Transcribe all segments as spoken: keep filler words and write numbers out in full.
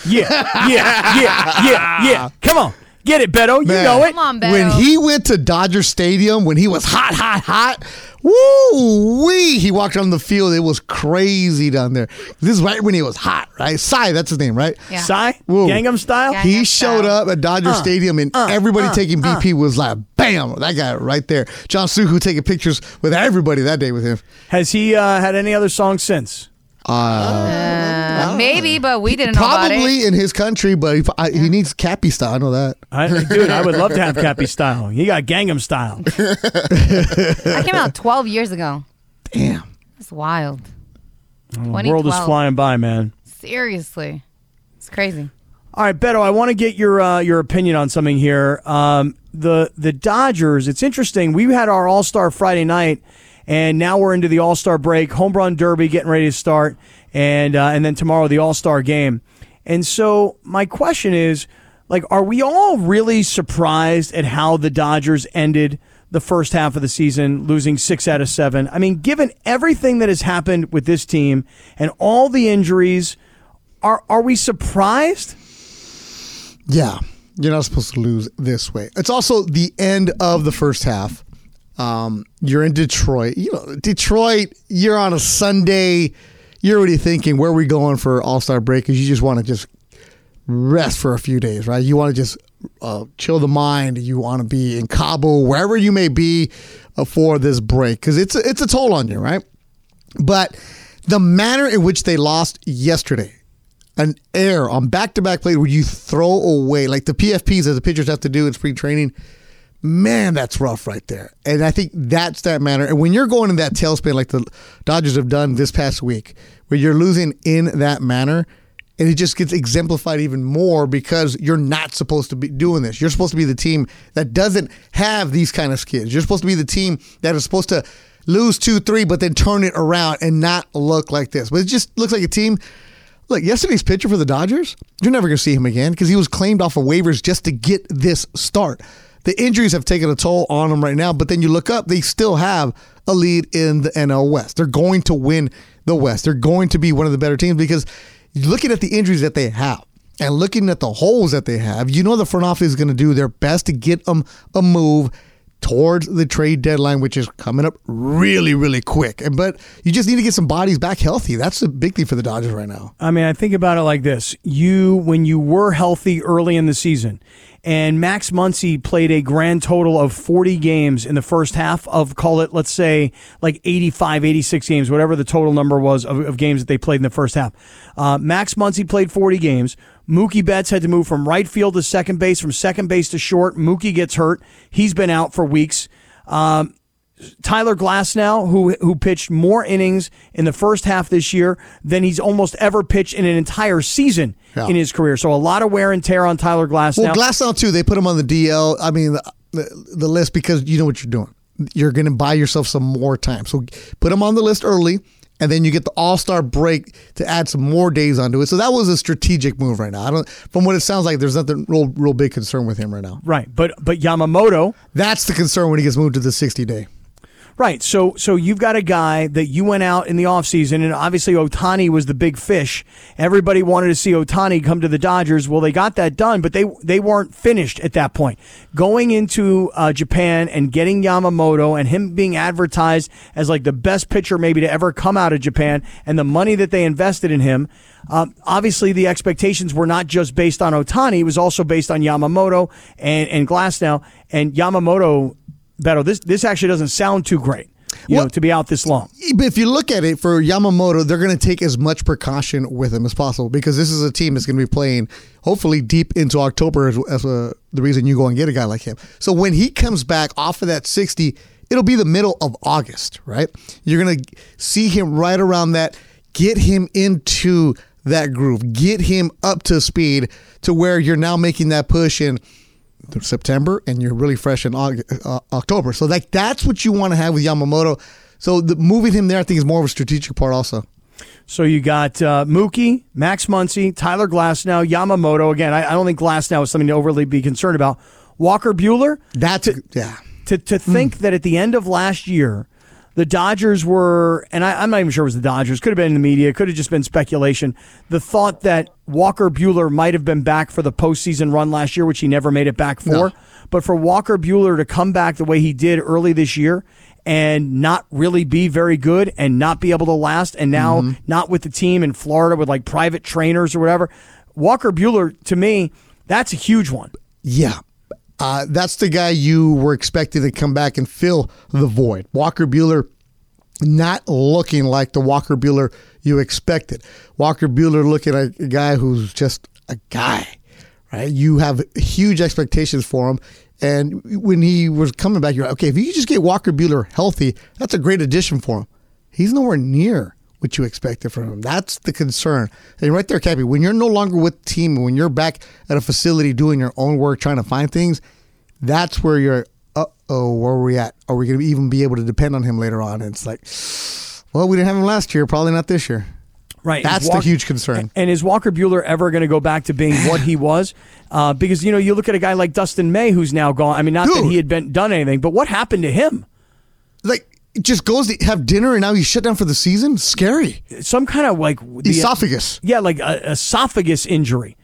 Yeah, yeah, yeah, yeah, yeah. Come on. Get it, Beto. You Man, know it. Come on, Beto. When he went to Dodger Stadium, when he was hot, hot, hot, woo-wee, he walked on the field. It was crazy down there. This is right when he was hot, right? Sai, that's his name, right? Yeah. Sai? Whoa. Gangnam Style? Gangnam He Style. showed up at Dodger Uh, Stadium, and uh, everybody uh, taking B P uh. was like, bam, that guy right there. John Suhu taking pictures with everybody that day with him. Has he uh, had any other songs since? Uh, maybe, but we didn't know about it. Probably in his country, but he, I, he needs Cappy style. I know that. I, dude, I would love to have Cappy Style. He got Gangnam Style. I came out twelve years ago. Damn. It's wild. The world is flying by, man. Seriously. It's crazy. All right, Beto, I want to get your uh, your opinion on something here. Um, the the Dodgers, it's interesting. We had our All-Star Friday night, and now we're into the All-Star break, Home Run Derby getting ready to start, and uh, and then tomorrow the All-Star game. And so my question is, like, are we all really surprised at how the Dodgers ended the first half of the season, losing six out of seven? I mean, given everything that has happened with this team and all the injuries, are are we surprised? Yeah. You're not supposed to lose this way. It's also the end of the first half. Um, you're in Detroit. You know, Detroit, you're on a Sunday. You're already thinking, where are we going for All-Star break? Because you just want to just rest for a few days, right? You want to just uh, chill the mind. You want to be in Cabo, wherever you may be uh, for this break. Because it's, a- it's a toll on you, right? But the manner in which they lost yesterday, an error on back-to-back plays where you throw away, like the P F Ps that the pitchers have to do in spring training, man, that's rough right there. And I think that's that manner. And when you're going in that tailspin like the Dodgers have done this past week, where you're losing in that manner, and it just gets exemplified even more because you're not supposed to be doing this. You're supposed to be the team that doesn't have these kind of skids. You're supposed to be the team that is supposed to lose two, three, but then turn it around and not look like this. But it just looks like a team. Look, yesterday's pitcher for the Dodgers, you're never going to see him again because he was claimed off of waivers just to get this start. The injuries have taken a toll on him right now, but then you look up, they still have a lead in the N L West. They're going to win the West. They're going to be one of the better teams because looking at the injuries that they have and looking at the holes that they have, you know the front office is going to do their best to get them a move towards the trade deadline, which is coming up really, really quick. And but you just need to get some bodies back healthy. That's the big thing for the Dodgers right now. I mean, I think about it like this. You, when you were healthy early in the season, and Max Muncy played a grand total of forty games in the first half of, call it, let's say, like eighty-five, eighty-six games, whatever the total number was of, of games that they played in the first half. Uh, Max Muncy played forty games. Mookie Betts had to move from right field to second base, from second base to short. Mookie gets hurt. He's been out for weeks. Um, Tyler Glasnow, who who pitched more innings in the first half this year than he's almost ever pitched in an entire season yeah. in his career. So a lot of wear and tear on Tyler Glasnow. Well, Glasnow, too, they put him on the D L, I mean, the, the, the list because you know what you're doing. You're going to buy yourself some more time. So put him on the list early, and then you get the All-Star break to add some more days onto it. So that was a strategic move right now. I don't. From what it sounds like, there's nothing real, real big concern with him right now. Right, but but Yamamoto. That's the concern when he gets moved to the sixty-day. Right, so so you've got a guy that you went out in the offseason, and obviously Ohtani was the big fish. Everybody wanted to see Ohtani come to the Dodgers. Well, they got that done, but they they weren't finished at that point. Going into uh, Japan and getting Yamamoto and him being advertised as like the best pitcher maybe to ever come out of Japan, and the money that they invested in him, um, obviously the expectations were not just based on Ohtani. It was also based on Yamamoto and, and Glasnow. And Yamamoto... Beto, this this actually doesn't sound too great, you well, know, to be out this long. But if you look at it for Yamamoto, they're going to take as much precaution with him as possible because this is a team that's going to be playing hopefully deep into October as, as a, the reason you go and get a guy like him. So when he comes back off of that sixty, it'll be the middle of August, right? You're going to see him right around that, get him into that groove, get him up to speed to where you're now making that push in September, and you're really fresh in August, uh, October. So like that's what you want to have with Yamamoto. So the, moving him there, I think, is more of a strategic part also. So you got uh, Mookie, Max Muncy, Tyler Glasnow, Yamamoto. Again, I, I don't think Glasnow is something to overly be concerned about. Walker Buehler. That's, yeah. To, to think mm. that at the end of last year, the Dodgers were, and I, I'm not even sure it was the Dodgers, could have been in the media, could have just been speculation, the thought that Walker Buehler might have been back for the postseason run last year, which he never made it back for. No. But for Walker Buehler to come back the way he did early this year and not really be very good and not be able to last, and now mm-hmm. not with the team in Florida with like private trainers or whatever, Walker Buehler, to me, that's a huge one. Yeah. Uh, that's the guy you were expecting to come back and fill the void. Walker Buehler not looking like the Walker Buehler you expected. Walker Buehler looking like a guy who's just a guy, right? You have huge expectations for him. And when he was coming back, you're like, okay, if you could just get Walker Buehler healthy, that's a great addition for him. He's nowhere near what you expected from him. That's the concern. And right there, Cappy, when you're no longer with the team, when you're back at a facility doing your own work, trying to find things, that's where you're, uh-oh, where are we at? Are we going to even be able to depend on him later on? And it's like, well, we didn't have him last year, probably not this year. Right. That's Walker, the huge concern. And is Walker Buehler ever going to go back to being what he was? Uh, because, you know, you look at a guy like Dustin May who's now gone. I mean, not Dude. that he had been done anything, but what happened to him? Like, just goes to have dinner and now he's shut down for the season? Scary. Some kind of like the, esophagus. Yeah, like a esophagus injury.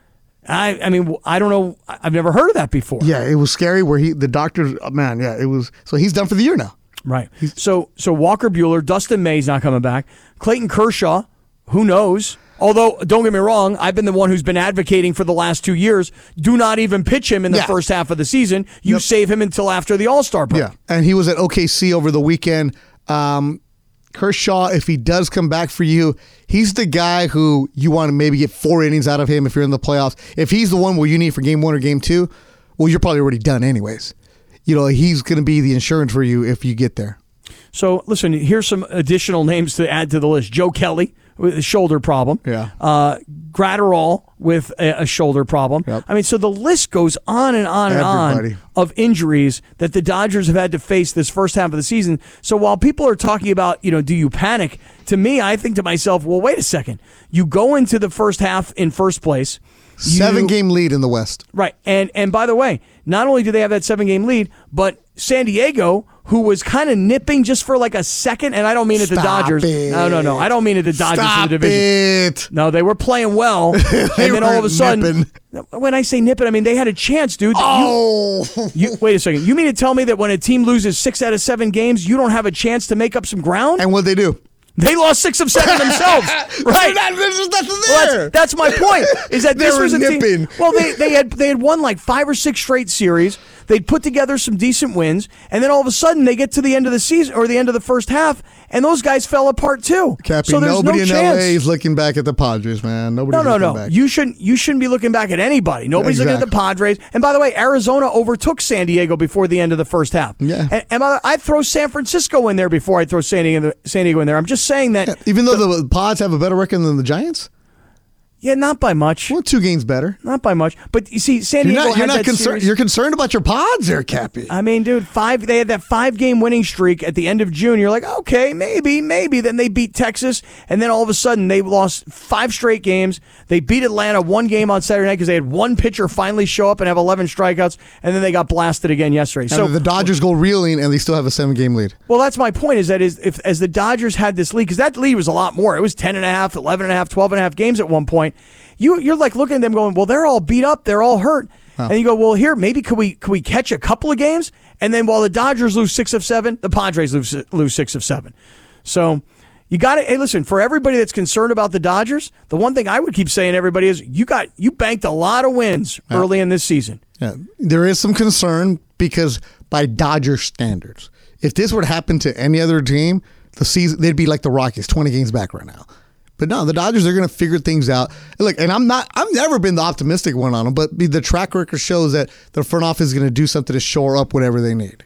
I I mean, I don't know. I've never heard of that before. Yeah, it was scary where he, the doctors, oh, man, yeah, it was. So he's done for the year now. Right. So so Walker Buehler, Dustin May's not coming back. Clayton Kershaw, who knows? Although, don't get me wrong, I've been the one who's been advocating for the last two years, do not even pitch him in the yeah. first half of the season. You yep. save him until after the All-Star break. Yeah, and he was at O K C over the weekend. Um, Kershaw, if he does come back for you, he's the guy who you want to maybe get four innings out of him if you're in the playoffs. If he's the one where you need for game one or game two, well, you're probably already done anyways. You know, he's going to be the insurance for you if you get there. So, listen, here's some additional names to add to the list. Joe Kelly with a shoulder problem. Yeah. Uh, Gratterall with a, a shoulder problem. Yep. I mean, so the list goes on and on and Everybody. on of injuries that the Dodgers have had to face this first half of the season. So while people are talking about, you know, do you panic? To me, I think to myself, well, wait a second. You go into the first half in first place. Seven you, game lead in the West. Right. And and by the way, not only do they have that seven game lead, but San Diego, who was kind of nipping just for like a second, and I don't mean it the Stop Dodgers. It. No, no, no. I don't mean it the Dodgers Stop in the division. It. No, they were playing well. and then all of a sudden, nipping. When I say nipping, I mean they had a chance, dude. Oh. You, you, wait a second. You mean to tell me that when a team loses six out of seven games, you don't have a chance to make up some ground? And what they do? They lost six of seven themselves, right? Not, there's nothing there. Well, that's, that's my point. Is that they this were was a nipping. team? Well, they they had they had won like five or six straight series. They'd put together some decent wins, and then all of a sudden they get to the end of the season or the end of the first half, and those guys fell apart too. Cappy, so there's nobody no in chance. L A is looking back at the Padres, man. Nobody's No, no, looking no. back. You shouldn't. You shouldn't be looking back at anybody. Nobody's Exactly. looking at the Padres. And by the way, Arizona overtook San Diego before the end of the first half. Yeah. And, and by the- I'd throw San Francisco in there before I throw San Diego, San Diego in there. I'm just saying that. Yeah, even though the, the Pods have a better record than the Giants, Yeah, not by much. well, two games better. Not by much. But you see, San You're Diego not, you're had not that concerned. series- You're concerned about your Pods, there, Cappy. I mean, dude, five. They had that five-game winning streak at the end of June. You're like, okay, maybe, maybe. Then they beat Texas, and then all of a sudden they lost five straight games. They beat Atlanta one game on Saturday night because they had one pitcher finally show up and have eleven strikeouts, and then they got blasted again yesterday. And So the Dodgers go reeling, and they still have a seven-game lead. well, that's my point. Is that is if as the Dodgers had this lead, because that lead was a lot more. It was ten and a half, eleven and a half, twelve and a half games at one point. You you're like looking at them going, well, they're all beat up, they're all hurt, Oh. and you go, well, here maybe could we could we catch a couple of games, and then while the Dodgers lose six of seven, the Padres lose lose six of seven. So you got to hey, listen, for everybody that's concerned about the Dodgers, the one thing I would keep saying to everybody is you got you banked a lot of wins Yeah. early in this season. Yeah, there is some concern because by Dodger standards, if this were to happen to any other team, the season they'd be like the Rockies, twenty games back right now. But no, the Dodgers are going to figure things out. Look, and I'm not. I've never been the optimistic one on them, but the track record shows that the front office is going to do something to shore up whatever they need.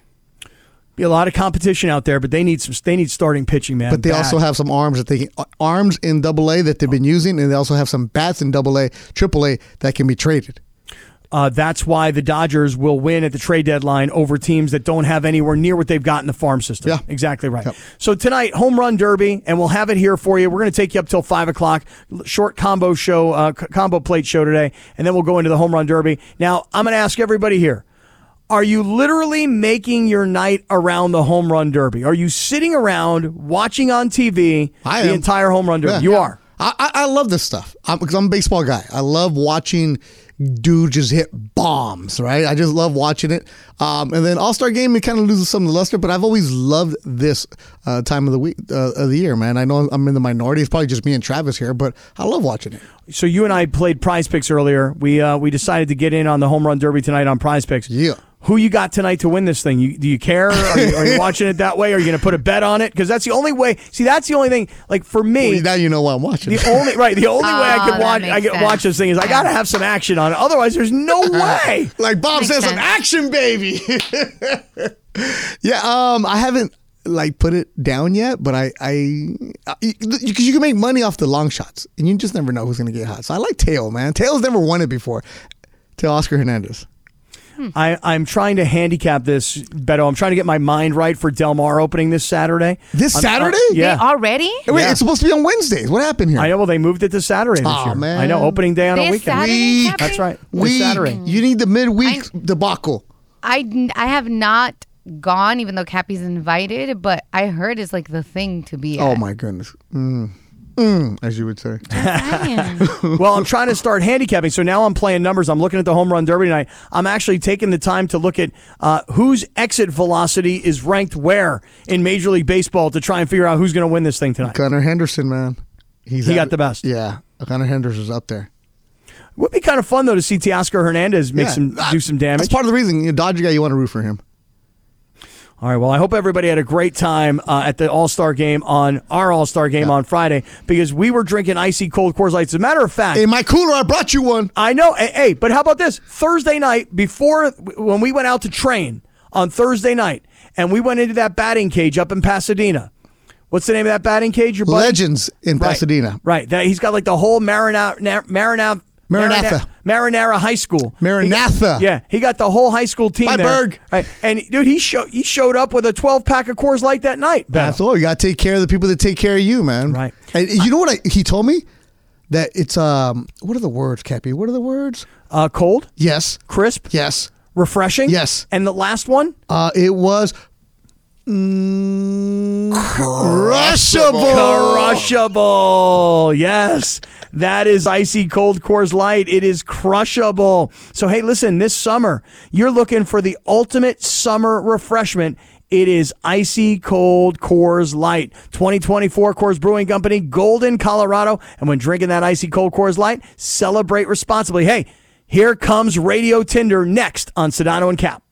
Be a lot of competition out there, but they need some. They need starting pitching, man. But they Bad. also have some arms that they can, arms in Double A that they've been using, and they also have some bats in Double A, Triple A that can be traded. Uh, that's why the Dodgers will win at the trade deadline over teams that don't have anywhere near what they've got in the farm system. Yeah. Exactly right. Yep. So tonight, Home Run Derby, and we'll have it here for you. We're going to take you up till five o'clock. Short combo show, uh, combo plate show today, and then we'll go into the Home Run Derby. Now, I'm going to ask everybody here, Are you literally making your night around the home run derby? Are you sitting around watching on T V I the am. entire home run derby? Yeah. You are. I, I, I love this stuff because I'm, I'm a baseball guy. I love watching dude just hit bombs, right? I just love watching it. Um, and then All-Star Game, it kind of loses some of the luster, but I've always loved this uh, time of the week uh, of the year, man. I know I'm in the minority. It's probably just me and Travis here, but I love watching it. So you and I played Prize Picks earlier. We uh, we decided to get in on the home run derby tonight on Prize Picks. Yeah. Who you got tonight to win this thing? You, do you care? Are you, are you watching it that way? Are you going to put a bet on it? Because that's the only way. See, that's the only thing. Like for me, Well, now you know why I'm watching. the only right. The only way I Oh, can that watch makes I can sense. watch this thing is I got to have some action on it. Otherwise, there's no way. Like Bob Makes says, some sense. action, baby. yeah, um, I haven't like put it down yet, but I, I, because you can make money off the long shots, and you just never know who's gonna get hot. So I like Teo, man. Teo's never won it before. Teo Oscar Hernandez. I, I'm trying to handicap this, Beto. I'm trying to get my mind right for Del Mar opening this Saturday. This I'm- Saturday? uh, yeah. They already? Hey, wait, Yeah. it's supposed to be on Wednesdays. What happened here? I know. Well, they moved it to Saturday this Aw, year. man. I know. Opening day on a This weekend. Saturday, Week. Cappy? That's right. This Week. Saturday. You need the midweek I- debacle. I, I have not gone, even though Cappy's invited, but I heard it's like the thing to be at. Oh my goodness. Mm. Mm, as you would say. Damn. Well, I'm trying to start handicapping. So now I'm playing numbers. I'm looking at the home run derby tonight. I'm actually taking the time to look at uh, whose exit velocity is ranked where in Major League Baseball to try and figure out who's going to win this thing tonight. Gunnar Henderson, man. He's He at- got the best. Yeah, Gunnar Henderson's up there. Would be kind of fun though to see Teoscar Hernandez make Yeah. some do some damage. That's part of the reason. You know, Dodger guy, you want to root for him. All right. Well, I hope everybody had a great time uh, at the All Star game on our All Star game Yeah. on Friday because we were drinking icy cold Coors Lights. As a matter of fact, In my cooler, I brought you one. I know. Hey, hey, but how about this? Thursday night, before when we went out to train on Thursday night, and we went into that batting cage up in Pasadena. What's the name of that batting cage? Your buddy? Legends in Right. Pasadena. Right. That, he's got like the whole Maranatha, Maranatha, Maranatha. Maranatha High School. Maranatha. He- yeah, he got the whole high school team By there. Berg. Right. And dude, he showed he showed up with a twelve pack of Coors Light that night. That's all. You got to take care of the people that take care of you, man. Right. And you know what I, he told me? That it's, um, what are the words, Cappy? What are the words? Uh, cold, Yes. crisp, Yes. refreshing. Yes. And the last one, Uh, it was mm, crushable. crushable. Yes, that is icy cold Coors Light. It is crushable. So hey, listen, this summer you're looking for the ultimate summer refreshment. It is icy cold Coors Light. twenty twenty-four Coors Brewing Company, Golden, Colorado. And when drinking that icy cold Coors Light, celebrate responsibly. Hey, here comes Radio Tinder next on Sedano and Cap.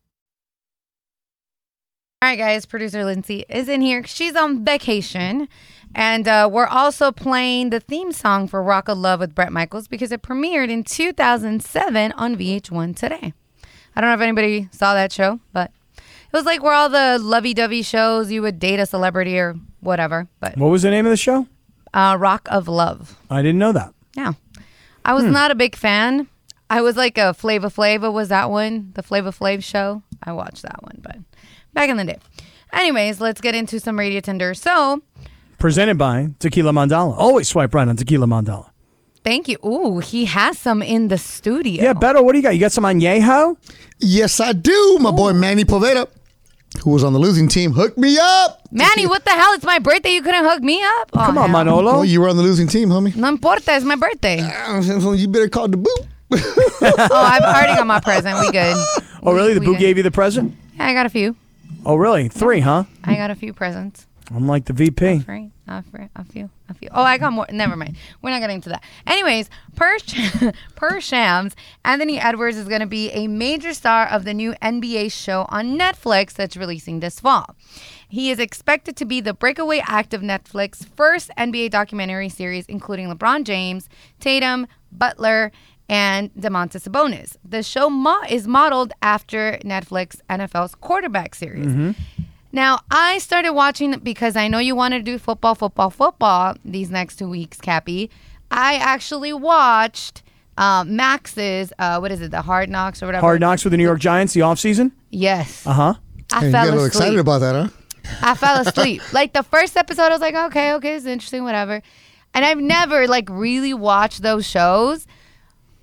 All right, guys, producer Lindsay is in here. She's on vacation. And uh, we're also playing the theme song for Rock of Love with Bret Michaels because it premiered in two thousand seven on V H one Today. I don't know if anybody saw that show, but it was like where all the lovey-dovey shows, you would date a celebrity or whatever. But What was the name of the show? uh, Rock of Love. I didn't know that. Yeah. I was not a big fan. I was like a Flava Flava was that one, the Flava Flav show. I watched that one, but back in the day. Anyways, let's get into some Radio Tinder. So, Presented by Tequila Mandala. Always swipe right on Tequila Mandala. thank you. Ooh, he has some in the studio. Yeah, Beto, what do you got? You got some añejo? Yes, I do. My boy Manny Poveda, who was on the losing team, hooked me up. Manny, what the hell? It's my birthday. You couldn't hook me up? Oh, Come on, hell. Manolo. Oh, you were on the losing team, homie. No importa. It's my birthday. So you better call the boot. Oh, I've already got my present. We good. Oh, really? The We boo good. gave you the present? Yeah, I got a few. Oh, really? Three, huh? I got a few presents. I'm like the V P. Right, a fr- a few, a few. Oh, I got more. Never mind. We're not getting into that. Anyways, per per Shams, Anthony Edwards is going to be a major star of the new N B A show on Netflix that's releasing this fall. He is expected to be the breakaway act of Netflix's first N B A documentary series, including LeBron James, Tatum, Butler, and DeMontis Sabonis. The show mo- is modeled after Netflix N F L's quarterback series. Now, I started watching because I know you want to do football, football, football these next two weeks, Cappy. I actually watched uh, Max's, uh, what is it, the Hard Knocks or whatever. Hard Knocks with the New York Giants, the offseason? Yes. Uh huh. I Hey, you fell got a little asleep. excited about that, huh? I fell asleep. Like the first episode, I was like, okay, okay, it's interesting, whatever. And I've never like really watched those shows.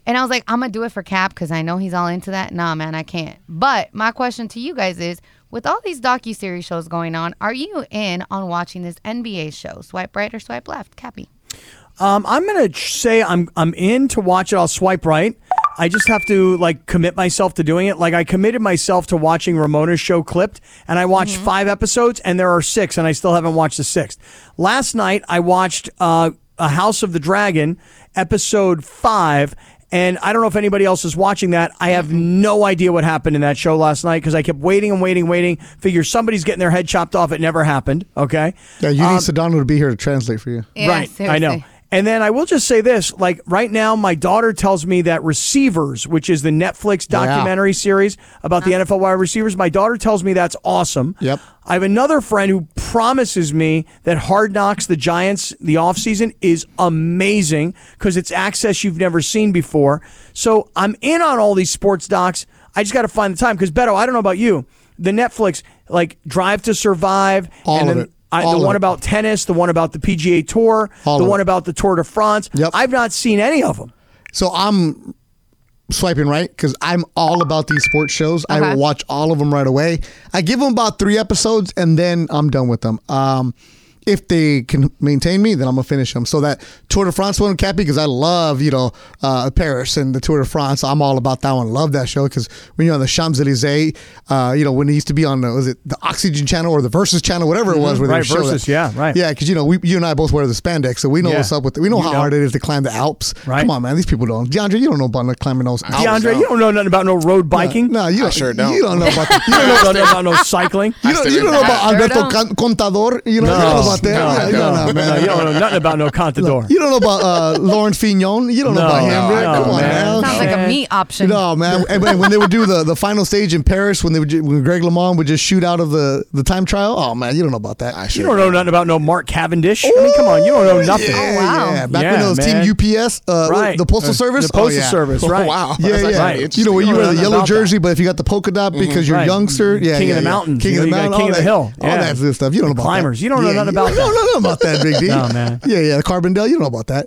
And I was like, I'm going to do it for Cap because I know he's all into that. Nah, man, I can't. But my question to you guys is, with all these docuseries shows going on, are you in on watching this N B A show? Swipe right or swipe left? Cappy. Um, I'm gonna say I'm I'm in to watch it. I'll swipe right. I just have to like commit myself to doing it. Like I committed myself to watching Ramona's show Clipped, and I watched mm-hmm. five episodes, and there are six, and I still haven't watched the sixth. Last night I watched uh, A House of the Dragon, episode five. And I don't know if anybody else is watching that. I have no idea what happened in that show last night because I kept waiting and waiting, waiting. Figure somebody's getting their head chopped off. It never happened. Okay. Yeah, you um, need Sedano to be here to translate for you. Yeah, right. seriously. I know. And then I will just say this, like right now, my daughter tells me that Receivers, which is the Netflix documentary yeah. series about the N F L wide receivers, my daughter tells me that's awesome. Yep. I have another friend who promises me that Hard Knocks, the Giants, the offseason is amazing because it's access you've never seen before. So I'm in on all these sports docs. I just got to find the time because, Beto, I don't know about you. The Netflix, like Drive to Survive. All and of then, it. I, All the of one it. about tennis, the one about the P G A Tour, All the of one it. about the Tour de France. Yep. I've not seen any of them. So I'm swiping right because I'm all about these sports shows. I Okay. will watch all of them right away. I give them about three episodes and then I'm done with them. Um, if they can maintain me, then I'm gonna finish them. So that Tour de France one, Cappy, because I love you know uh, Paris and the Tour de France. I'm all about that one. Love that show because when you're on the Champs Elysees, uh, you know when it used to be on the was it the Oxygen channel or the Versus channel, whatever it was. Where they Right, would show Versus, that. yeah, right. Yeah, because you know we, you and I both wear the spandex, so we know Yeah. what's up with it. We know You how know. hard it is to climb the Alps. Right. Come on, man, these people don't. DeAndre, you don't know about no climbing those Alps. DeAndre, you don't know nothing about no road biking. No, you I don't, sure don't. You don't know about the, you You don't know, don't know about no cycling. you don't, you don't know about I sure Alberto don't. Con- Contador. You, know, you don't know about that. No, Yeah, you no, don't know, no, man. you don't know nothing about no Contador. You don't know about uh, Lawrence Fignon. You don't know No, about him. no, Rick. Come no, on, man. man. Sounds like a meat option. No, man. And when when they would do the, the final stage in Paris, when they would, ju- when Greg LeMond would just shoot out of the, the time trial. Oh man, you don't know about that. I You sure don't know nothing about no Mark Cavendish. I mean, come on, you don't know nothing. Yeah, Oh, wow. yeah. Back Yeah, when it was man. Team U P S, uh, Right. the Postal Uh, Service. The Postal oh, yeah. Service, Oh, right. wow. Yeah, That's yeah. actually Right. interesting. You know, when You you don't wear know the nothing yellow about jersey, that. but if you got the polka dot because you're Right. youngster, yeah, King yeah, of the yeah. mountains. King You of the know, you got mountain, King all of the that- hill. all Yeah. that good stuff. You don't know about Climbers. that. You don't know Yeah, nothing about you that. don't know nothing about that, Big D. No, man. Yeah, yeah. The Carbondale, you don't know about that.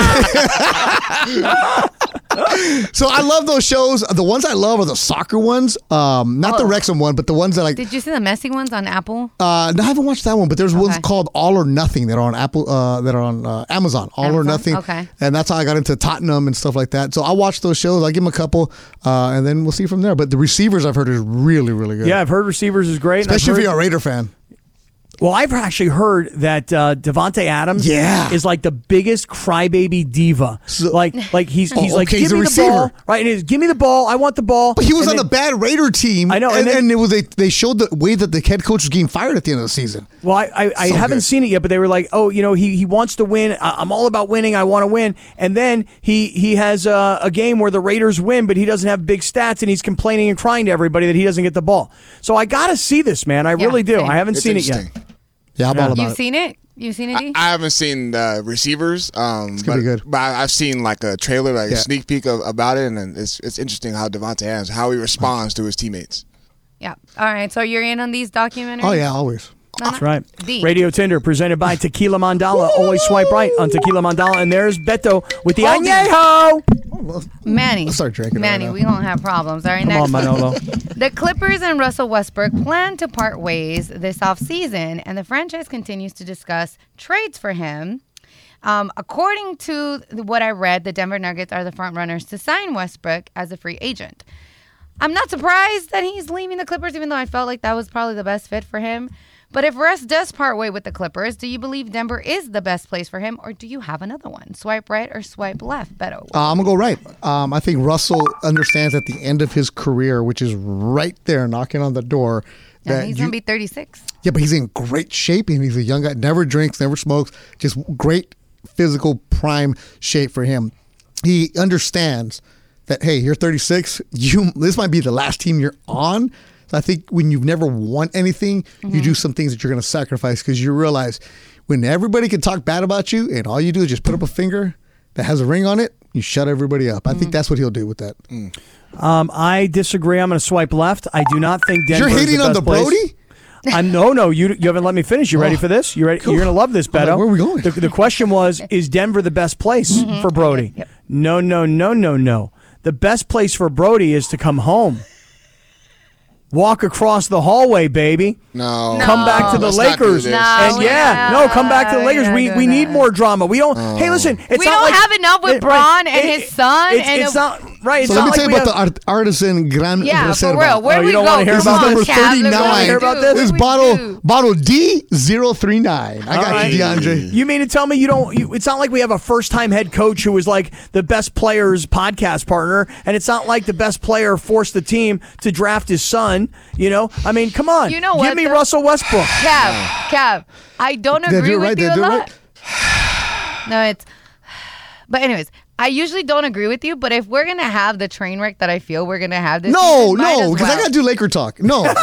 So, so I love those shows. The ones I love are the soccer ones. Um, not the Oh. Wrexham one, but the ones that like. Did you see the messy ones on Apple? Uh, no, I haven't watched that one, but there's ones Okay. called All or Nothing that are on Apple, uh, that are on uh, Amazon. All or Amazon? Nothing. Okay. And that's how I got into Tottenham and stuff like that. So I watch those shows. I give them a couple, uh, and then we'll see from there. But the Receivers I've heard is really, really good. Yeah, I've heard Receivers is great. and I've Especially if heard- you're a Raider fan. Well, I've actually heard that uh, Devontae Adams Yeah. is like the biggest crybaby diva. So- like, like he's he's Oh, like, okay, give he's a me the receiver. ball, right? And he's, give me the ball. I want the ball. But he was And on then- the bad Raider team. I know, and And, then- and it was they, they showed the way that the head coach was getting fired at the end of the season. Well, I, I, I So haven't good. seen it yet, but they were like, oh, you know, he, he wants to win. I, I'm all about winning. I want to win. And then he he has a, a game where the Raiders win, but he doesn't have big stats, and he's complaining and crying to everybody that he doesn't get the ball. So I got to see this, man. I Yeah, really do. same. I haven't It's seen it yet. interesting. Yeah, I'm Yeah. all about You've it. seen it? You've seen it, D? I haven't seen the Receivers. Um, gonna but, be good. But I- I've seen like a trailer, like Yeah. a sneak peek of, about it, and then it's it's interesting how Devontae Adams, how he responds to his teammates. Yeah. All right. So you're in on these documentaries? Oh, yeah, always. That's right. D. Radio Tinder presented by Tequila Mandala. Always swipe right on Tequila Mandala. And there's Beto with the Hold it. añejo. Manny. I'll start drinking Manny, right now. we don't have problems. All right, Come next on, one. Manolo. The Clippers and Russell Westbrook plan to part ways this offseason, and the franchise continues to discuss trades for him. Um, according to what I read, the Denver Nuggets are the front runners to sign Westbrook as a free agent. I'm not surprised that he's leaving the Clippers, even though I felt like that was probably the best fit for him. But if Russ does part way with the Clippers, do you believe Denver is the best place for him, or do you have another one? Swipe right or swipe left, Beto? Uh, I'm gonna go right. Um, I think Russell understands at the end of his career, which is right there knocking on the door. Yeah, That he's you- gonna be thirty-six. yeah, but he's in great shape, and he's a young guy. Never drinks, never smokes. Just great physical prime shape for him. He understands that hey, you're thirty-six. You this might be the last team you're on. So I think when you've never won anything, Mm-hmm. you do some things that you're going to sacrifice because you realize when everybody can talk bad about you, and all you do is just put up a finger that has a ring on it, you shut everybody up. I Mm-hmm. think that's what he'll do with that. Um, I disagree. I'm going to swipe left. I do not think Denver You're is hating the on best the place. Brody? I'm no, no. You you haven't let me finish. You ready for this? You ready? Cool. You're gonna love this, I'm like, Beto. where are we going? The, the question was: is Denver the best place for Brody? Yep. No, no, no, no, no. The best place for Brody is to come home. Walk across the hallway, baby. No. Come back to the Let's not do Lakers. this. No, and we're yeah, not- no, come back to the we're Lakers. not We doing we need that. more drama. We don't. Hey, listen, it's We not don't like, have enough with it- Braun and it- his son It's, and it's a- not right. It's So not let me like tell you we about have- the art- artisan Gran Yeah, Reserva. for real. Where Oh, do you we don't go? wanna hear This is about number this? Cab, let me thirty-nine. Hear about do. this? This is What do we bottle do? bottle D zero three nine. I got All right. you, DeAndre. You mean to tell me you don't? You, it's not like we have a first-time head coach who was like the best player's podcast partner, and it's not like the best player forced the team to draft his son. You know, I mean, come on. You know Give what, me though? Russell Westbrook. Cav, Cav, I don't They agree do it with right, you they a do it lot. right. No, it's. But anyways, I usually don't agree with you. But if we're gonna have the train wreck that I feel we're gonna have this, No, season, might no, as because well. I gotta do Laker talk. No. And And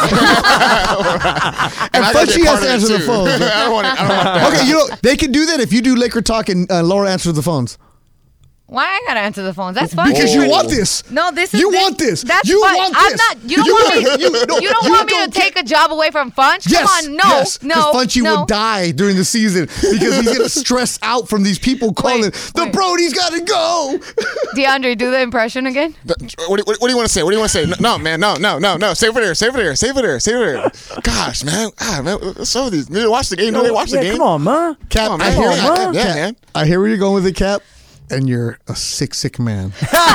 I gotta first she get has part to of it, answer the too. phone. I don't want it. I don't want that. Okay, you know they can do that if you do Laker talk and uh, Laura answers the phones Why I gotta answer the phones? That's fine. because you want this. No, this is You this- want this. That's You fine. want I'm this. not. You don't You want me. want- you- no, you don't you want me don't to take a job away from Funch. Yes, Come on, no, yes, no, Funchy no. would die during the season because he's gonna stress out from these people calling. the wait. Brody's gotta go. DeAndre, do the impression again. What, do- what, what do you want to say? What do you want to say? No, no, man, no, no, no, no. Save it there, save it there, save it there, save it there. Gosh, man, ah, man, what's up with these? Need to watch the game? No, they watch yeah, the game. come on, man. Cap, Come on, I man. hear, Yeah, I, yeah, man. I hear where you're going with it, Cap, and you're a sick, sick man.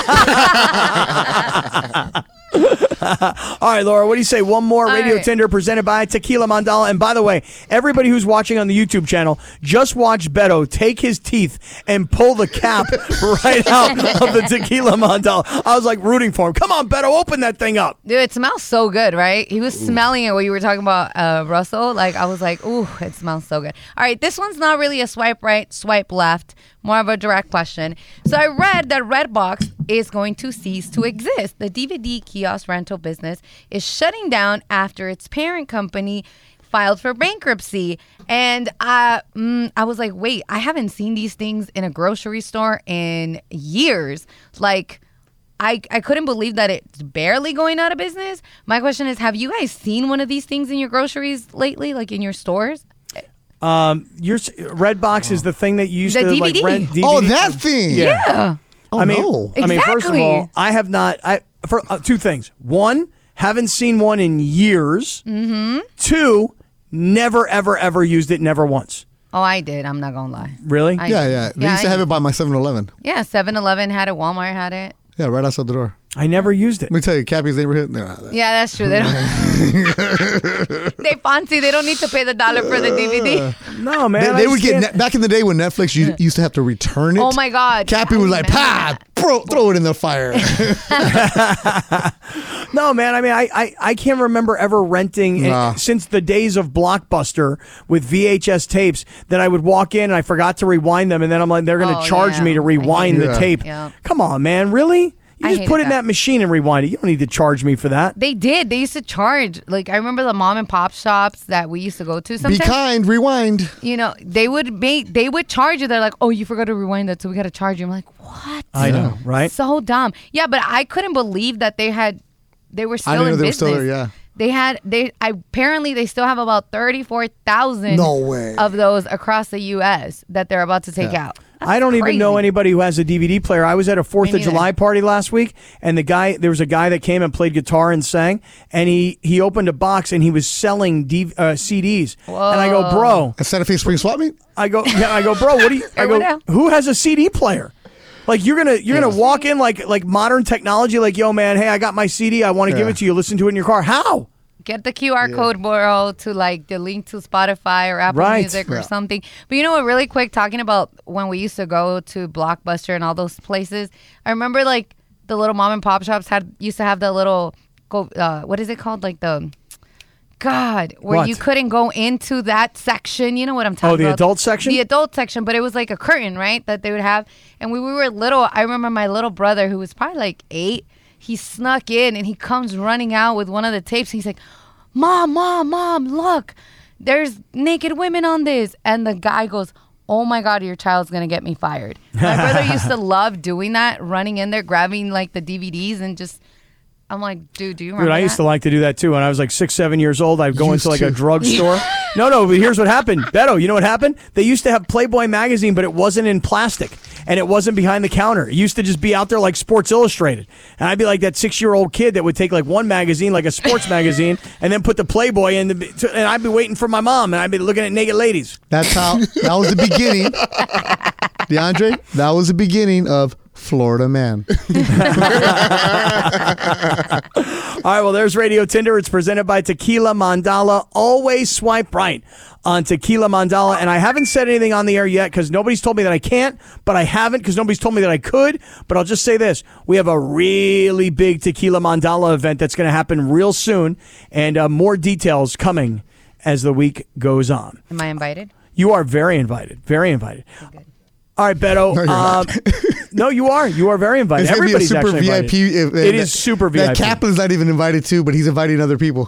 All right, Laura, what do you say? One more All Radio right. Tinder presented by Tequila Mandala. And by the way, everybody who's watching on the YouTube channel, just watch Beto take his teeth and pull the cap right out of the Tequila Mandala. I was like rooting for him. Come on, Beto, open that thing up. Dude, it smells so good, right? He was smelling it when you were talking about uh, Russell. Like, I was like, ooh, it smells so good. All right, this one's not really a swipe right, swipe left, more of a direct question. So I read that Redbox is going to cease to exist. The D V D kiosk rental business is shutting down after its parent company filed for bankruptcy. And I, mm, I was like, wait, I haven't seen these things in a grocery store in years. Like, I, I couldn't believe that it's barely going out of business. My question is, have you guys seen one of these things in your groceries lately, like in your stores? Um, your Redbox is the thing that you used The to D V like D. rent D V D. Oh, that thing. Yeah. Yeah. Oh, I mean, no. I mean, first of Exactly. all, I have not. I for uh, two things. One, haven't seen one in years. Mm-hmm. Two, never, ever, ever used it. Never once. Oh, I did. I'm not going to lie. Really? I Yeah, did. yeah. They Yeah, used to I have did. it by my seven eleven. Yeah, seven eleven had it. Walmart had it. Yeah, right outside the door. I never used it. Let me tell you, Cappy's neighborhood. Nah, that- Yeah, that's true. They don't. they fancy. They don't need to pay the dollar for the D V D. No, man. They, I they would just get can't- net, back in the day when Netflix you used to have to return it. Oh my God. Cappy I was like, remember "Pa, that. throw, throw it in the fire." No, man. I mean, I, I, I can't remember ever renting it- Nah. since the days of Blockbuster with V H S tapes. That I would walk in and I forgot to rewind them, and then I'm like, they're going to Oh, charge yeah. me to I rewind hate the that. tape. Yeah. Come on, man. Really? You I just hated put it in that. that machine and rewind it. You don't need to charge me for that. They did. They used to charge. Like, I remember the mom and pop shops that we used to go to Be sometimes. kind, rewind. You know, they would make, they would charge you. They're like, oh, you forgot to rewind that, so we got to charge you. I'm like, what? I know, right? So dumb. Yeah, but I couldn't believe that they had, they were still didn't know in they were business. still there, yeah. They had, they I, apparently they still have about thirty-four thousand No way. of those across the U S that they're about to take Yeah. out. I don't even know crazy. anybody who has a D V D player. I was at a Fourth Me of neither. July party last week, and the guy there was a guy that came and played guitar and sang, and he he opened a box and he was selling D, uh, C Ds, and I go, bro, A Santa Fe Spring Swap Meet? I go, yeah, I go, bro, what do you? I Or what go, else? who has a C D player? Like you're gonna you're gonna walk in like like modern technology, like yo man, hey, I got my C D, I want to give Yeah. it to you, listen to it in your car. How? Get the Q R code, bro, to like the link to Spotify or Apple Right. Music or Yeah. something. But you know what, really quick, talking about when we used to go to Blockbuster and all those places, I remember like the little mom and pop shops had used to have the little, go. Uh, what is it called? Like the, God, where What? you couldn't go into that section. You know what I'm talking Oh, about? the adult section? The adult section, but it was like a curtain, right? That they would have. And when we were little, I remember my little brother, who was probably like eight, he snuck in and he comes running out with one of the tapes. He's like, Mom, Mom, Mom, look, there's naked women on this. And the guy goes, oh my God, your child's going to get me fired. My brother used to love doing that, running in there, grabbing like the D V Ds and just I'm like, dude, do you remember Dude, I that? used to like to do that too. When I was like six, seven years old, I'd go Used into like to. a drugstore. No, no, but here's what happened. Beto, you know what happened? They used to have Playboy magazine, but it wasn't in plastic. And it wasn't behind the counter. It used to just be out there like Sports Illustrated. And I'd be like that six-year-old kid that would take like one magazine, like a sports magazine, and then put the Playboy in. The, and I'd be waiting for my mom, and I'd be looking at naked ladies. That's how, that was the beginning. DeAndre, that was the beginning of Florida Man. All right, well, there's Radio Tinder. It's presented by Tequila Mandala. Always swipe right on Tequila Mandala. And I haven't said anything on the air yet because nobody's told me that I can't, but I haven't because nobody's told me that I could. But I'll just say this. We have a really big Tequila Mandala event that's going to happen real soon, and uh, more details coming as the week goes on. Am I invited? You are very invited. Very invited. Good. All right, Beto. No, you're um, no, you are. You are very invited. It's going to be a Everybody's super actually V I P. invited. uh, It that- is super V I P. That Kaplan's not even invited too, but he's inviting other people.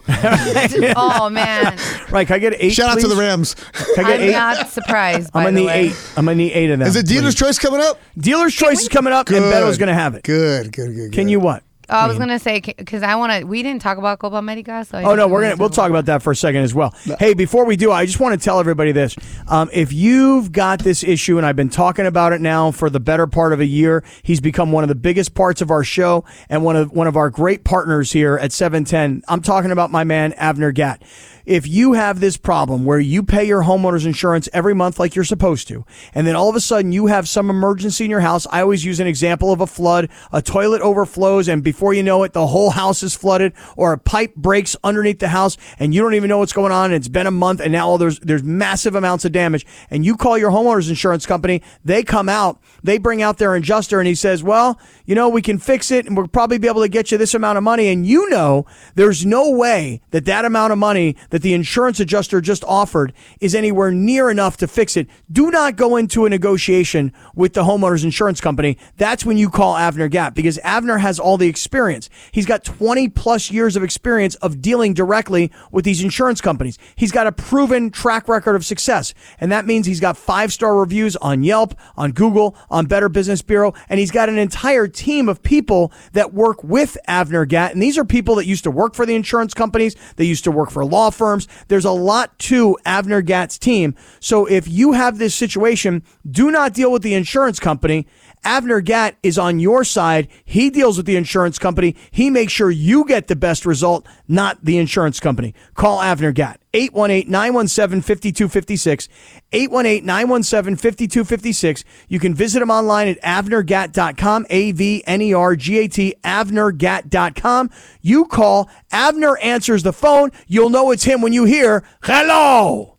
Oh, man. Right, can I get eight, Shout out to please? the Rams. Can I get I'm eight? not surprised, by I'm gonna the need way. eight. I'm gonna need eight of them. Is it Dealer's please. Choice coming up? Dealer's Choice is coming up, and Good. Beto's gonna have it. Good, good, good. Can good. you what? Oh, I was going to say, because I want to, we didn't talk about Copa America. So I Oh think no, we we're wanna gonna we'll talk about that for a second as well. Hey, before we do, I just want to tell everybody this: um, if you've got this issue, and I've been talking about it now for the better part of a year, he's become one of the biggest parts of our show and one of one of our great partners here at seven ten. I'm talking about my man Avner Gatt. If you have this problem where you pay your homeowner's insurance every month like you're supposed to, and then all of a sudden you have some emergency in your house, I always use an example of a flood, a toilet overflows, and before you know it, the whole house is flooded, or a pipe breaks underneath the house, and you don't even know what's going on, and it's been a month, and now there's there's massive amounts of damage, and you call your homeowner's insurance company, they come out, they bring out their adjuster, and he says, well, you know, we can fix it, and we'll probably be able to get you this amount of money, and you know there's no way that that amount of money that the insurance adjuster just offered is anywhere near enough to fix it. Do not go into a negotiation with the homeowner's insurance company. That's when you call Avner Gatt, because Avner has all the experience. He's got twenty plus years of experience of dealing directly with these insurance companies. He's got a proven track record of success, and that means he's got five-star reviews on Yelp, on Google, on Better Business Bureau, and he's got an entire team of people that work with Avner Gatt, and these are people that used to work for the insurance companies, they used to work for law firms. There's a lot to Avner Gatt's team. So if you have this situation, do not deal with the insurance company. Avner Gatt is on your side. He deals with the insurance company. He makes sure you get the best result, not the insurance company. Call Avner Gatt. eight one eight, nine one seven, five two five six. eight one eight, nine one seven, five two five six. You can visit him online at avner gatt dot com, A V N E R G A T, avner gatt dot com. You call, Avner answers the phone. You'll know it's him when you hear, hello.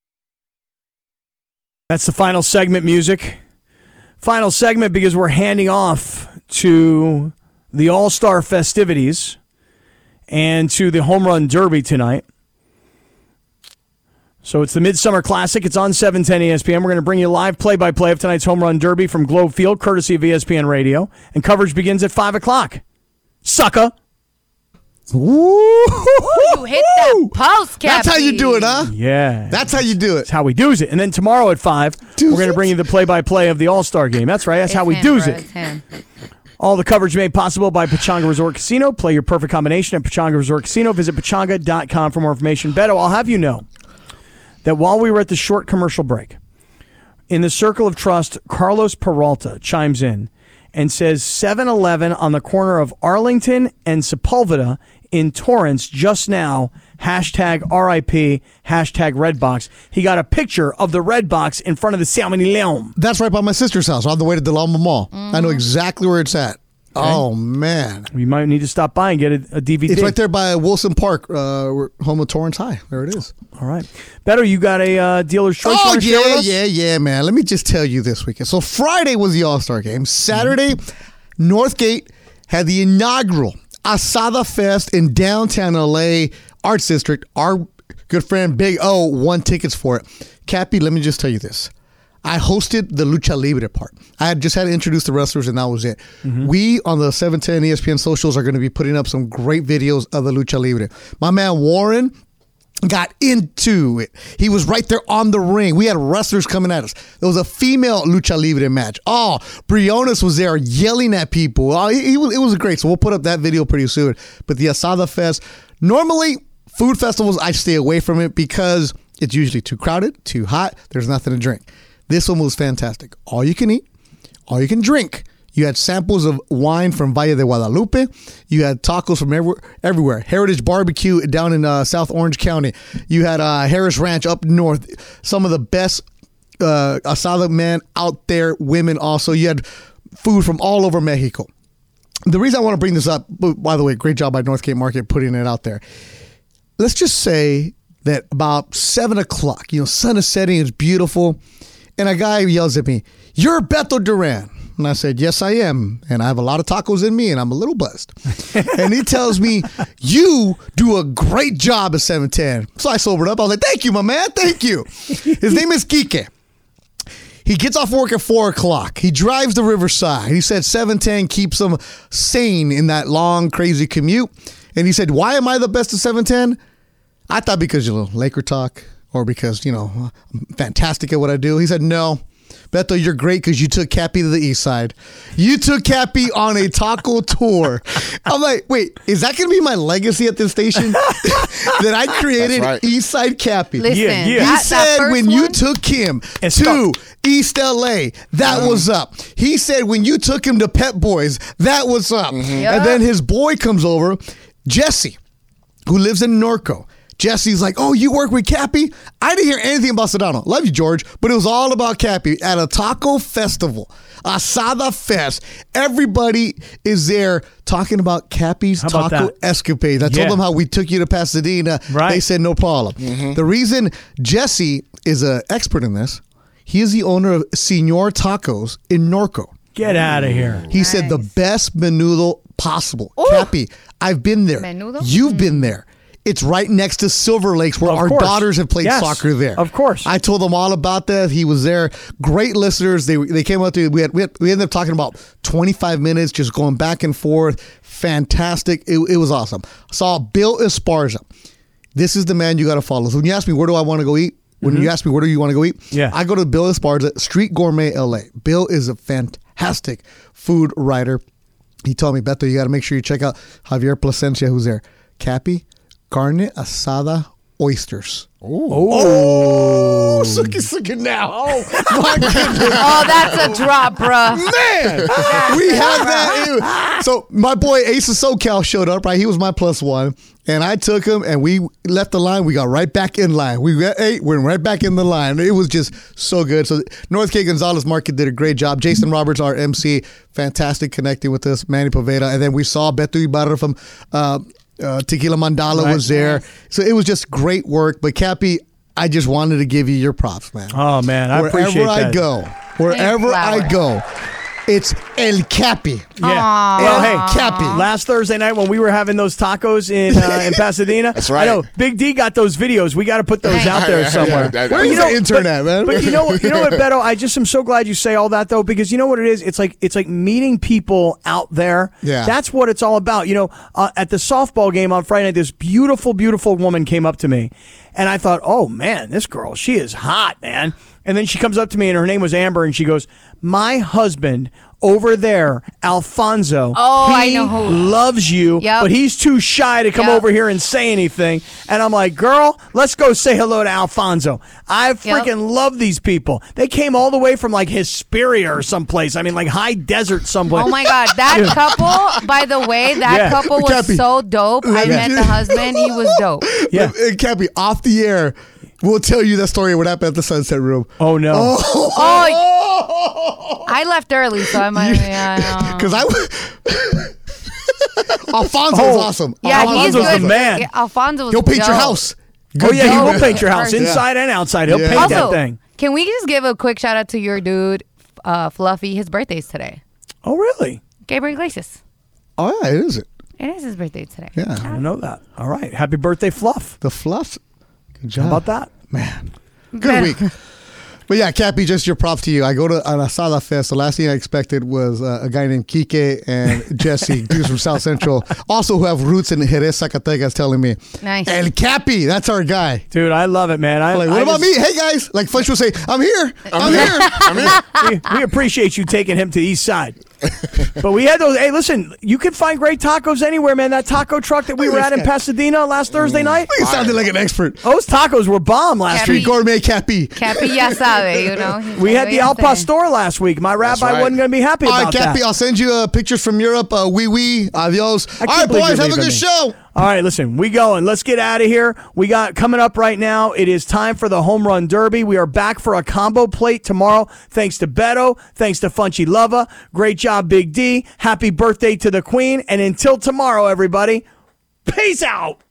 That's the final segment music. Final segment because we're handing off to the All-Star festivities and to the Home Run Derby tonight. So it's the Midsummer Classic. It's on seven ten E S P N. We're going to bring you live play-by-play of tonight's Home Run Derby from Globe Field, courtesy of E S P N Radio. And coverage begins at five o'clock. Sucker. Ooh. You hit that post, Cappy. That's how you do it, huh? Yeah. That's how you do it. That's how we do's it. And then tomorrow at five, Do's we're going to it? bring you the play-by-play of the All-Star game. That's right. That's It's how we him, do's bro. it. It's him. All the coverage made possible by Pechanga Resort Casino. Play your perfect combination at Pechanga Resort Casino. Visit pechanga dot com for more information. Beto, I'll have you know that while we were at the short commercial break, in the Circle of Trust, Carlos Peralta chimes in and says seven eleven on the corner of Arlington and Sepulveda in Torrance just now, hashtag R I P, hashtag Redbox. He got a picture of the Redbox in front of the Salmon y Leon. That's right by my sister's house on the way to Del Alma Mall. I know exactly where it's at. Oh, man. You might need to stop by and get a, a D V D. It's right there by Wilson Park, uh, where- home of Torrance High. There it is. All right. Beto, you got a uh, dealer's choice you Oh, wanna share with yeah, us? yeah, yeah, man. Let me just tell you this weekend. So Friday was the All-Star game. Saturday, Northgate had the inaugural Asada Fest in downtown L A Arts District. Our good friend Big O won tickets for it. Cappy, let me just tell you this. I hosted the Lucha Libre part. I had just had to introduce the wrestlers, and that was it. Mm-hmm. We, on the seven ten E S P N socials, are going to be putting up some great videos of the Lucha Libre. My man Warren got into it. He was right there on the ring. We had wrestlers coming at us. There was a female lucha libre match. Oh, Briones was there yelling at people. Oh, he, he was, it was great. So we'll put up that video pretty soon. But the Asada Fest, normally food festivals, I stay away from it because it's usually too crowded, too hot. There's nothing to drink. This one was fantastic. All you can eat, all you can drink. You had samples of wine from Valle de Guadalupe. You had tacos from everywhere. everywhere. Heritage Barbecue down in uh, South Orange County. You had uh, Harris Ranch up north. Some of the best uh, asada men out there, women also. You had food from all over Mexico. The reason I want to bring this up, by the way, great job by Northgate Market putting it out there. Let's just say that about seven o'clock, you know, sun is setting, it's beautiful, and a guy yells at me, "You're Beto Duran." And I said, "Yes, I am. And I have a lot of tacos in me, and I'm a little buzzed." And he tells me, "You do a great job at seven ten." So I sobered up. I was like, "Thank you, my man. Thank you." His name is Kike. He gets off work at four o'clock. He drives to Riverside. He said seven ten keeps him sane in that long, crazy commute. And he said, "Why am I the best at seven ten? I thought because, you know, Laker talk or because, you know, I'm fantastic at what I do." He said, "No. Beto, you're great because you took Cappy to the east side. You took Cappy on a taco tour." I'm like, wait, is that going to be my legacy at this station? That I created right. East Side Cappy. Listen, Yeah, yeah. He that, that said first when you one- took him And to stuck. East L A, that was up. He said when you took him to Pet Boys, that was up. Yeah. And then his boy comes over, Jesse, who lives in Norco. Jesse's like, "Oh, you work with Cappy?" I didn't hear anything about Sedano. Love you, George. But it was all about Cappy at a taco festival, Asada Fest. Everybody is there talking about Cappy's How about taco that? escapades. I told Yeah. them how we took you to Pasadena. Right. They said no problem. The reason Jesse is an expert in this, he is the owner of Senor Tacos in Norco. Get out of here. He said the best menudo possible. Cappy, I've been there. Menudo? You've been there. It's right next to Silver Lakes where Of our course. daughters have played Yes, soccer there. of course. I told them all about that. He was there. Great listeners. They they came up to we had, we had we ended up talking about twenty-five minutes just going back and forth. Fantastic. It, it was awesome. Saw Bill Esparza. This is the man you got to follow. So when you ask me where do I want to go eat, when you ask me where do you want to go eat, Yeah. I go to Bill Esparza, Street Gourmet L A. Bill is a fantastic food writer. He told me, "Beto, you got to make sure you check out Javier Placencia, who's there. Cappy, carne asada oysters." Oh, sucky, sucky now. Oh, my goodness. Oh, that's a drop, bruh. Man, we have that. So my boy Ace of SoCal showed up, right? He was my plus one. And I took him and we left the line. We got right back in line. We got eight, went right back in the line. It was just so good. So Northgate Gonzalez Market did a great job. Jason Roberts, our M C, fantastic connecting with us. Manny Poveda. And then we saw Beto Ibarra from uh, uh, Tequila Mandala Right. was there. So it was just great work. But Cappy, I just wanted to give you your props, man. Oh, man, I wherever appreciate I that. go, wherever I flower. go, it's El Cappy. Yeah. Aw. Well, El hey, Cappy. last Thursday night when we were having those tacos in uh, in Pasadena, That's right. I know Big D got those videos. We got to put those out there Yeah, somewhere. yeah, yeah. Where's You the know, intern but- at, man? But you know what? You know what, Beto? I just am so glad you say all that though, because you know what it is. It's like it's like meeting people out there. Yeah. That's what it's all about. You know, uh, at the softball game on Friday night, this beautiful, beautiful woman came up to me, and I thought, oh man, this girl, she is hot, man. And then she comes up to me, and her name was Amber, and she goes, "My husband over there, Alfonso, Oh, I he know who. loves you, Yep. but he's too shy to come Yep. over here and say anything." And I'm like, girl, let's go say hello to Alfonso. I freaking love these people. They came all the way from like Hesperia or someplace. I mean, like high desert someplace. Oh my God, that couple, by the way, that Yeah. couple was Cappy. so dope. I Yeah. met the husband, he was dope. Yeah. Uh, Cappy, off the air, we'll tell you that story of what happened at the Sunset Room. Oh no. Oh, I left early, so I might. Yeah, Because I Alfonso Oh. was awesome. yeah he's Alfonso's good. the man. Yeah, Alfonso was He'll paint your dope. house. Oh yeah, he job. will paint your house Yeah. inside and outside. He'll Yeah. paint that Also, thing. can we just give a quick shout out to your dude, uh, Fluffy? His birthday's today. Oh really? Gabriel Iglesias. Oh, yeah, it is it. It is his birthday today. Yeah. I don't know that. All right. Happy birthday, Fluff. The fluff. Good job. How about that? Man. Good week. But yeah, Cappy, just your props to you. I go to an Asada Fest. The last thing I expected was uh, a guy named Kike and Jesse, dudes from South Central, also who have roots in Jerez, Zacatecas, telling me, Nice. El Cappy, that's our guy. Dude, I love it, man. I, Like, what I about just- me? Hey, guys. Like, Funch will say, I'm here. I'm, here. I'm here. we, we appreciate you taking him to the east side. But we had those. Hey, listen, you can find great tacos anywhere, man. That taco truck that we were at in Pasadena last Thursday night, You sounded like an expert. those tacos were bomb last Cappy. week. Gourmet Cappy. Cappy ya sabe, you know. He's We had very the Al insane. Pastor last week. My rabbi right. wasn't going to be happy All right, about Cappy, that. I'll send you uh, pictures from Europe. Uh, wee wee. Adios. I All can't right, believe boys, you're have a leaving good me. show. All right, listen, we going. Let's get out of here. We got coming up right now. It is time for the Home Run Derby. We are back for a combo plate tomorrow. Thanks to Beto. Thanks to Funchy Lova. Great job, Big D. Happy birthday to the Queen. And until tomorrow, everybody, peace out.